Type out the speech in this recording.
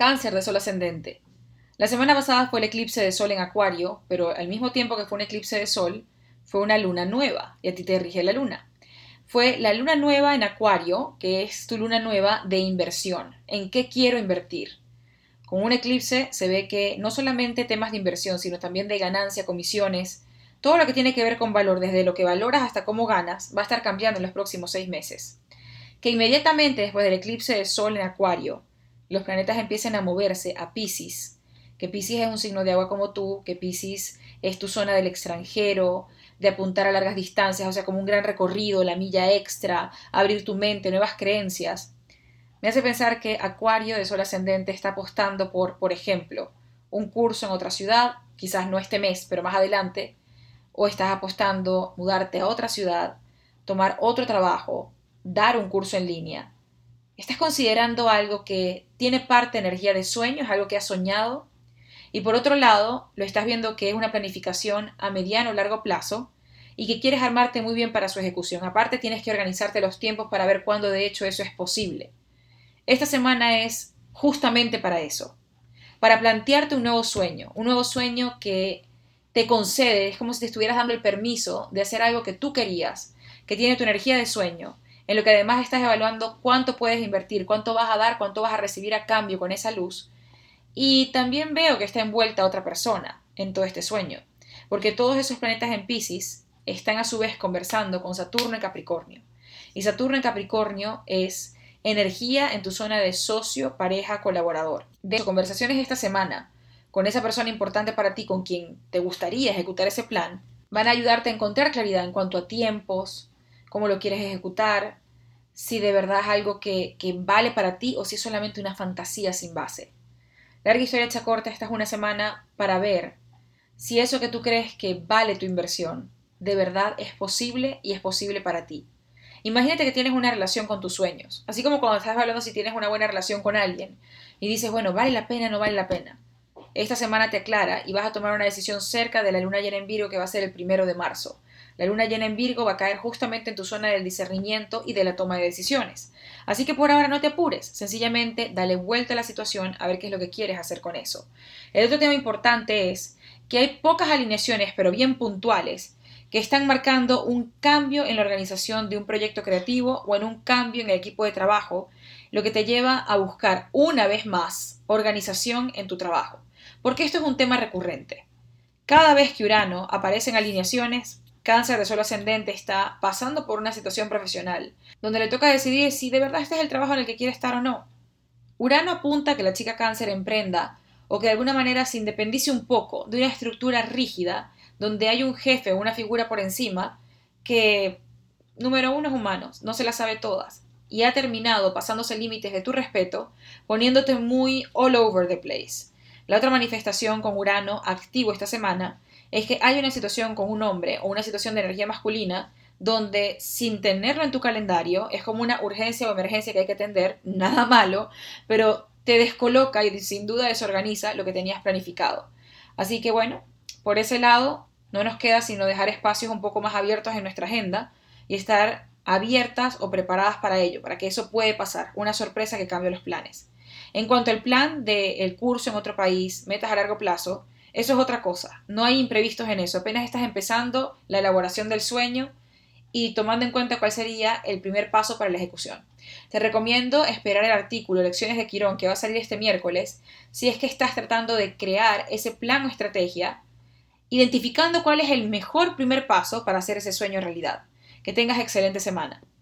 Cáncer de sol ascendente. La semana pasada fue el eclipse de sol en Acuario, pero al mismo tiempo que fue un eclipse de sol, fue una luna nueva, y a ti te rige la luna. Fue la luna nueva en Acuario, que es tu luna nueva de inversión. ¿En qué quiero invertir? Con un eclipse se ve que no solamente temas de inversión, sino también de ganancia, comisiones, todo lo que tiene que ver con valor, desde lo que valoras hasta cómo ganas, va a estar cambiando en los próximos 6 meses. Que inmediatamente después del eclipse de sol en Acuario, los planetas empiecen a moverse a Piscis, que Piscis es un signo de agua como tú, que Piscis es tu zona del extranjero, de apuntar a largas distancias, o sea, como un gran recorrido, la milla extra, abrir tu mente, nuevas creencias. Me hace pensar que Acuario de sol ascendente está apostando por ejemplo, un curso en otra ciudad, quizás no este mes, pero más adelante, o estás apostando mudarte a otra ciudad, tomar otro trabajo, dar un curso en línea. Estás considerando algo que tiene parte de energía de sueño, es algo que has soñado, y por otro lado, lo estás viendo que es una planificación a mediano o largo plazo y que quieres armarte muy bien para su ejecución. Aparte, tienes que organizarte los tiempos para ver cuándo de hecho eso es posible. Esta semana es justamente para eso, para plantearte un nuevo sueño que te concede, es como si te estuvieras dando el permiso de hacer algo que tú querías, que tiene tu energía de sueño, en lo que además estás evaluando cuánto puedes invertir, cuánto vas a dar, cuánto vas a recibir a cambio con esa luz. Y también veo que está envuelta otra persona en todo este sueño, porque todos esos planetas en Piscis están a su vez conversando con Saturno en Capricornio. Y Saturno en Capricornio es energía en tu zona de socio, pareja, colaborador. De conversaciones esta semana con esa persona importante para ti con quien te gustaría ejecutar ese plan, van a ayudarte a encontrar claridad en cuanto a tiempos, cómo lo quieres ejecutar, si de verdad es algo que vale para ti o si es solamente una fantasía sin base. Larga historia hecha corta, esta es una semana para ver si eso que tú crees que vale tu inversión de verdad es posible y es posible para ti. Imagínate que tienes una relación con tus sueños, así como cuando estás hablando si tienes una buena relación con alguien y dices, bueno, ¿vale la pena o no vale la pena? Esta semana te aclara y vas a tomar una decisión cerca de la luna llena en Virgo que va a ser el 1 de marzo. La luna llena en Virgo va a caer justamente en tu zona del discernimiento y de la toma de decisiones. Así que por ahora no te apures, sencillamente dale vuelta a la situación a ver qué es lo que quieres hacer con eso. El otro tema importante es que hay pocas alineaciones, pero bien puntuales, que están marcando un cambio en la organización de un proyecto creativo o en un cambio en el equipo de trabajo, lo que te lleva a buscar una vez más organización en tu trabajo. Porque esto es un tema recurrente. Cada vez que Urano aparece en alineaciones, Cáncer de sol ascendente está pasando por una situación profesional, donde le toca decidir si de verdad este es el trabajo en el que quiere estar o no. Urano apunta a que la chica Cáncer emprenda o que de alguna manera se independice un poco de una estructura rígida donde hay un jefe o una figura por encima que, número uno, es humano, no se las sabe todas y ha terminado pasándose límites de tu respeto, poniéndote muy all over the place. La otra manifestación con Urano activo esta semana es que hay una situación con un hombre o una situación de energía masculina donde sin tenerlo en tu calendario es como una urgencia o emergencia que hay que atender, nada malo, pero te descoloca y sin duda desorganiza lo que tenías planificado. Así que bueno, por ese lado no nos queda sino dejar espacios un poco más abiertos en nuestra agenda y estar abiertas o preparadas para ello, para que eso puede pasar, una sorpresa que cambie los planes. En cuanto al plan del curso en otro país, metas a largo plazo, eso es otra cosa, no hay imprevistos en eso, apenas estás empezando la elaboración del sueño y tomando en cuenta cuál sería el primer paso para la ejecución. Te recomiendo esperar el artículo Lecciones de Quirón que va a salir este miércoles si es que estás tratando de crear ese plan o estrategia, identificando cuál es el mejor primer paso para hacer ese sueño realidad. Que tengas excelente semana.